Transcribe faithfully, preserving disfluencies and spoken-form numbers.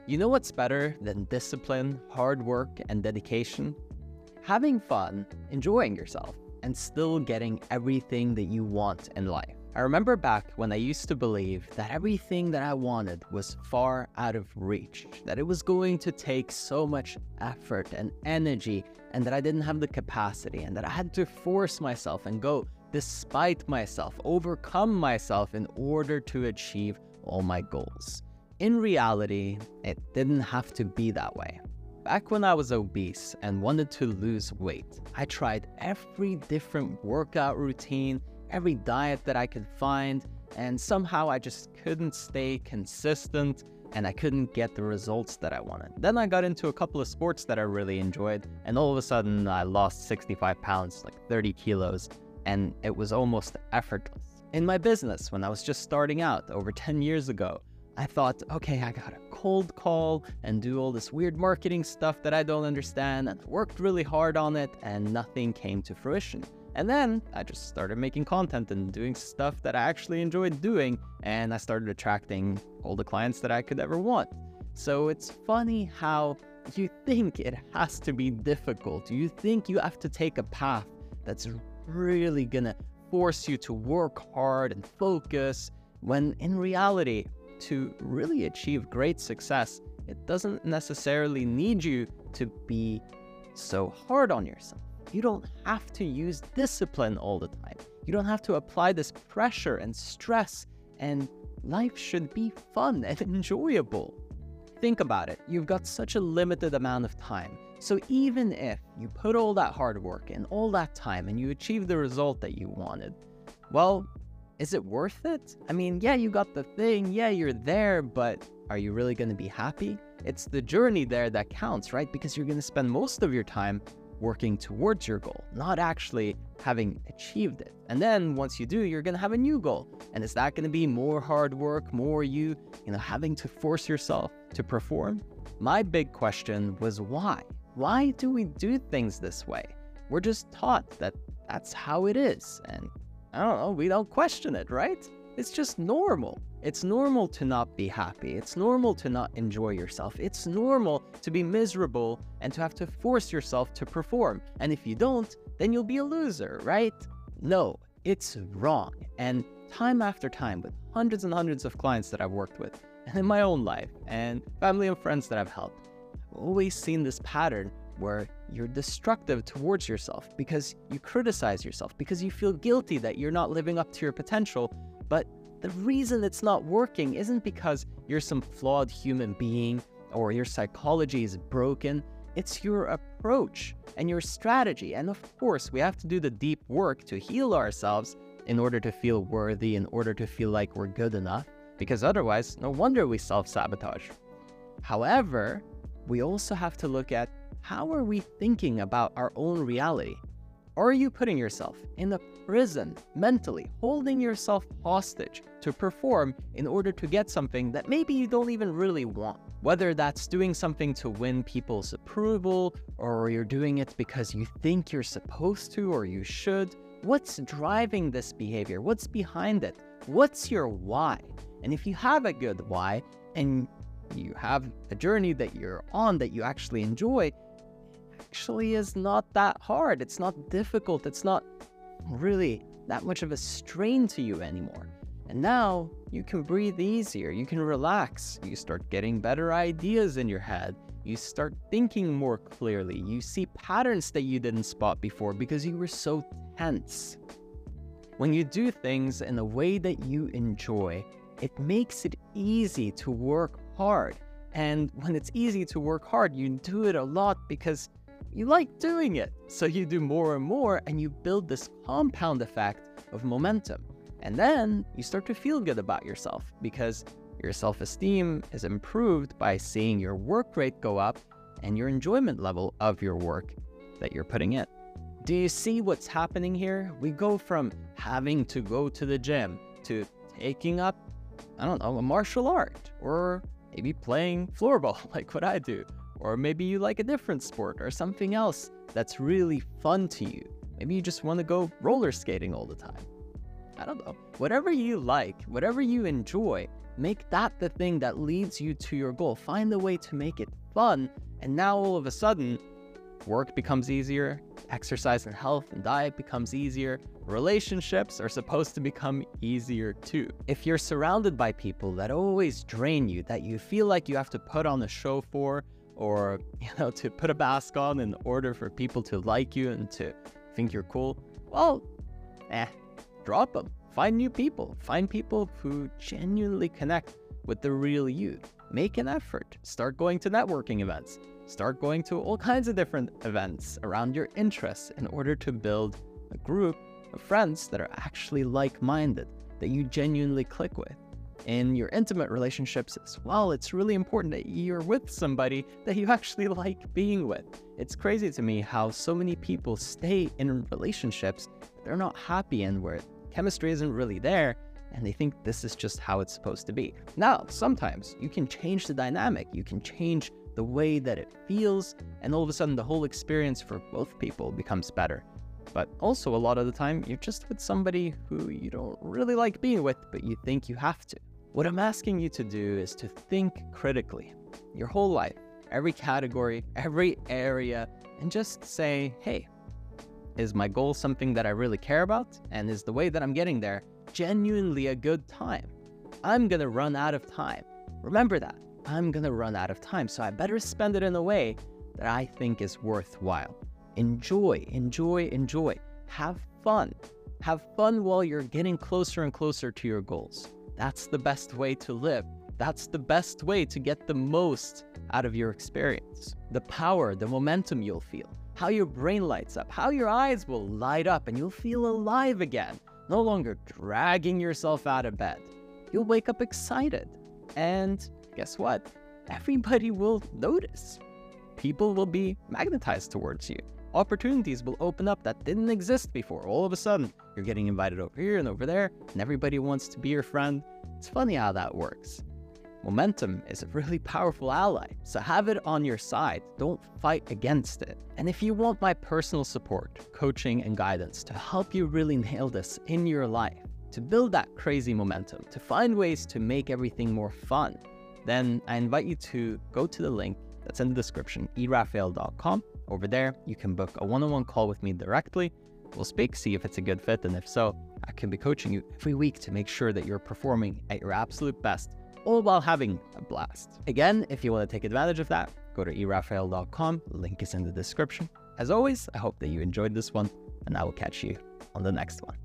You know what's better than discipline, hard work, and dedication? Having fun, enjoying yourself, and still getting everything that you want in life. I remember back when I used to believe that everything that I wanted was far out of reach, that it was going to take so much effort and energy, and that I didn't have the capacity, and that I had to force myself and go despite myself, overcome myself in order to achieve all my goals. In reality, it didn't have to be that way. Back when I was obese and wanted to lose weight, I tried every different workout routine, every diet that I could find, and somehow I just couldn't stay consistent and I couldn't get the results that I wanted. Then I got into a couple of sports that I really enjoyed, and all of a sudden I lost sixty-five pounds, like thirty kilos, and it was almost effortless. In my business, when I was just starting out over ten years ago, I thought, okay, I gotta cold call and do all this weird marketing stuff that I don't understand, and I worked really hard on it and nothing came to fruition. And then I just started making content and doing stuff that I actually enjoyed doing, and I started attracting all the clients that I could ever want. So it's funny how you think it has to be difficult. You think you have to take a path that's really gonna force you to work hard and focus, when in reality, to really achieve great success, it doesn't necessarily need you to be so hard on yourself. You don't have to use discipline all the time. You don't have to apply this pressure and stress, and life should be fun and enjoyable. Think about it. You've got such a limited amount of time. So even if you put all that hard work and all that time and you achieve the result that you wanted, well, is it worth it? I mean, yeah, you got the thing, yeah, you're there, but are you really going to be happy? It's the journey there that counts, right? Because you're going to spend most of your time working towards your goal, not actually having achieved it. And then once you do, you're going to have a new goal. And is that going to be more hard work, more you, you know, having to force yourself to perform? My big question was why? Why do we do things this way? We're just taught that that's how it is. And I don't know, we don't question it, right? It's just normal. It's normal to not be happy. It's normal to not enjoy yourself. It's normal to be miserable and to have to force yourself to perform. And if you don't, then you'll be a loser, right? No, it's wrong. And time after time, with hundreds and hundreds of clients that I've worked with, and in my own life, and family and friends that I've helped, I've always seen this pattern where you're destructive towards yourself because you criticize yourself, because you feel guilty that you're not living up to your potential. But the reason it's not working isn't because you're some flawed human being or your psychology is broken. It's your approach and your strategy. And of course, we have to do the deep work to heal ourselves in order to feel worthy, in order to feel like we're good enough, because otherwise, no wonder we self-sabotage. However, we also have to look at, how are we thinking about our own reality? Are you putting yourself in a prison mentally, holding yourself hostage to perform in order to get something that maybe you don't even really want? Whether that's doing something to win people's approval, or you're doing it because you think you're supposed to or you should. What's driving this behavior? What's behind it? What's your why? And if you have a good why, and you have a journey that you're on that you actually enjoy, actually is not that hard. It's not difficult. It's not really that much of a strain to you anymore. And now you can breathe easier. You can relax. You start getting better ideas in your head. You start thinking more clearly. You see patterns that you didn't spot before because you were so tense. When you do things in a way that you enjoy, it makes it easy to work hard. And when it's easy to work hard, you do it a lot because you like doing it. So you do more and more, and you build this compound effect of momentum. And then you start to feel good about yourself because your self-esteem is improved by seeing your work rate go up and your enjoyment level of your work that you're putting in. Do you see what's happening here? We go from having to go to the gym to taking up, I don't know, a martial art, or maybe playing floorball like what I do. Or maybe you like a different sport or something else that's really fun to you. Maybe you just want to go roller skating all the time. I don't know. Whatever you like, whatever you enjoy, Make that the thing that leads you to your goal. Find a way to make it fun. And now all of a sudden, work becomes easier, exercise and health and diet becomes easier, relationships are supposed to become easier too. If you're surrounded by people that always drain you, that you feel like you have to put on a show for, or, you know, to put a mask on in order for people to like you and to think you're cool, well, eh, drop them. Find new people. Find people who genuinely connect with the real you. Make an effort. Start going to networking events. Start going to all kinds of different events around your interests in order to build a group of friends that are actually like-minded, that you genuinely click with. In your intimate relationships as well, it's really important that you're with somebody that you actually like being with. It's crazy to me how so many people stay in relationships that they're not happy in, where chemistry isn't really there, and they think this is just how it's supposed to be. Now, sometimes you can change the dynamic, you can change the way that it feels, and all of a sudden the whole experience for both people becomes better. But also a lot of the time, you're just with somebody who you don't really like being with, but you think you have to. What I'm asking you to do is to think critically, your whole life, every category, every area, and just say, hey, is my goal something that I really care about? And is the way that I'm getting there genuinely a good time? I'm gonna run out of time. Remember that. I'm gonna run out of time, so I better spend it in a way that I think is worthwhile. Enjoy, enjoy, enjoy. Have fun. Have fun while you're getting closer and closer to your goals. That's the best way to live. That's the best way to get the most out of your experience. The power, the momentum you'll feel, how your brain lights up, how your eyes will light up, and you'll feel alive again, no longer dragging yourself out of bed. You'll wake up excited. And guess what? Everybody will notice. People will be magnetized towards you. Opportunities will open up that didn't exist before. All of a sudden, you're getting invited over here and over there, and everybody wants to be your friend. It's funny how that works. Momentum is a really powerful ally, so have it on your side. Don't fight against it. And if you want my personal support, coaching, and guidance to help you really nail this in your life, to build that crazy momentum, to find ways to make everything more fun, then I invite you to go to the link that's in the description, e rafael dot com. Over there, you can book a one-on-one call with me directly. We'll speak, see if it's a good fit, and if so, I can be coaching you every week to make sure that you're performing at your absolute best, all while having a blast. Again, if you want to take advantage of that, go to e rafael dot com. Link is in the description. As always, I hope that you enjoyed this one, and I will catch you on the next one.